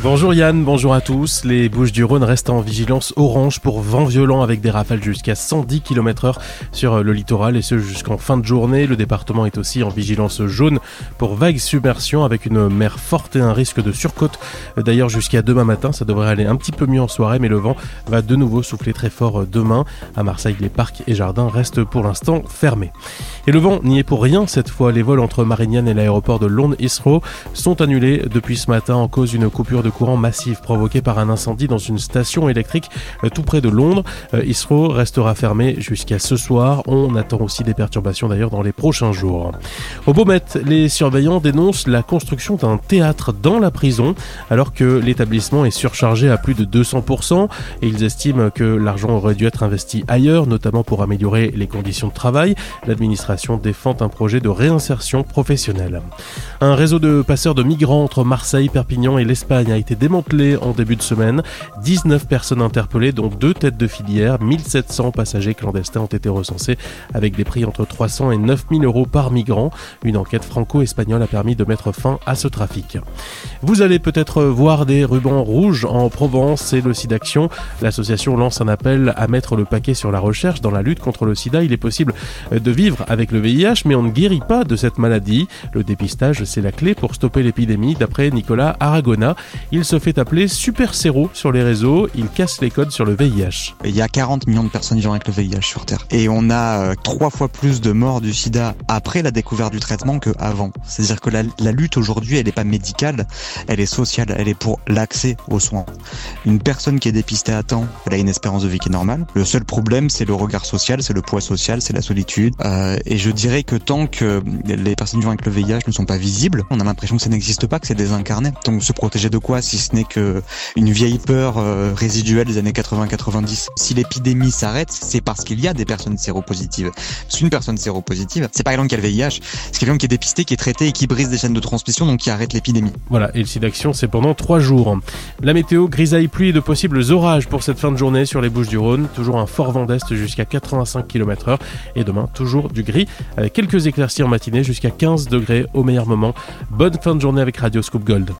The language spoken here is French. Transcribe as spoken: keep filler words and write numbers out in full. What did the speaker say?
Bonjour Yann, bonjour à tous. Les Bouches-du-Rhône restent en vigilance orange pour vent violent avec des rafales jusqu'à cent dix kilomètres heure sur le littoral et ce jusqu'en fin de journée. Le département est aussi en vigilance jaune pour vagues submersion avec une mer forte et un risque de surcote. D'ailleurs jusqu'à demain matin, ça devrait aller un petit peu mieux en soirée mais le vent va de nouveau souffler très fort demain. À Marseille, les parcs et jardins restent pour l'instant fermés. Et le vent n'y est pour rien cette fois. Les vols entre Marignane et l'aéroport de Londres Heathrow sont annulés depuis ce matin en cause d'une coupure de courant massif provoquée par un incendie dans une station électrique tout près de Londres. Heathrow restera fermé jusqu'à ce soir. On attend aussi des perturbations d'ailleurs dans les prochains jours. Au Beaumet, les surveillants dénoncent la construction d'un théâtre dans la prison alors que l'établissement est surchargé à plus de deux cents pour cent et ils estiment que l'argent aurait dû être investi ailleurs, notamment pour améliorer les conditions de travail. L'administration défend un projet de réinsertion professionnelle. Un réseau de passeurs de migrants entre Marseille, Perpignan et l'Espagne a été démantelé en début de semaine. dix-neuf personnes interpellées, dont deux têtes de filière. mille sept cents passagers clandestins ont été recensés avec des prix entre trois cents et neuf mille euros par migrant. Une enquête franco-espagnole a permis de mettre fin à ce trafic. Vous allez peut-être voir des rubans rouges en Provence, c'est le SIDAction. L'association lance un appel à mettre le paquet sur la recherche. Dans la lutte contre le sida, il est possible de vivre avec le V I H, mais on ne guérit pas de cette maladie. Le dépistage, c'est la clé pour stopper l'épidémie, d'après Nicolas Aragona. Il se fait appeler Super Séro sur les réseaux. Il casse les codes sur le V I H. Il y a quarante millions de personnes vivant avec le V I H sur Terre. Et on a euh, trois fois plus de morts du sida après la découverte du traitement qu'avant. C'est-à-dire que la, la lutte aujourd'hui, elle n'est pas médicale, elle est sociale, elle est pour l'accès aux soins. Une personne qui est dépistée à temps, elle a une espérance de vie qui est normale. Le seul problème, c'est le regard social, c'est le poids social, c'est la solitude. Euh, et je dirais que tant que les personnes vivant avec le V I H ne sont pas visibles, on a l'impression que ça n'existe pas, que c'est désincarné. Donc se protéger de quoi si ce n'est que une vieille peur euh, résiduelle des années quatre-vingts quatre-vingt-dix. Si l'épidémie s'arrête, c'est parce qu'il y a des personnes séropositives. Parce qu'une personne séropositive, c'est pas quelqu'un qui a le V I H, c'est quelqu'un qui est dépisté, qui est traité et qui brise des chaînes de transmission, donc qui arrête l'épidémie. Voilà, et le SIDAction, c'est pendant trois jours. La météo, grisaille, pluie et de possibles orages pour cette fin de journée sur les Bouches-du-Rhône. Toujours un fort vent d'est jusqu'à quatre-vingt-cinq kilomètres heure. Et demain, toujours du gris, avec quelques éclaircies en matinée jusqu'à quinze degrés au meilleur moment. Bonne fin de journée avec Radio Scoop Gold.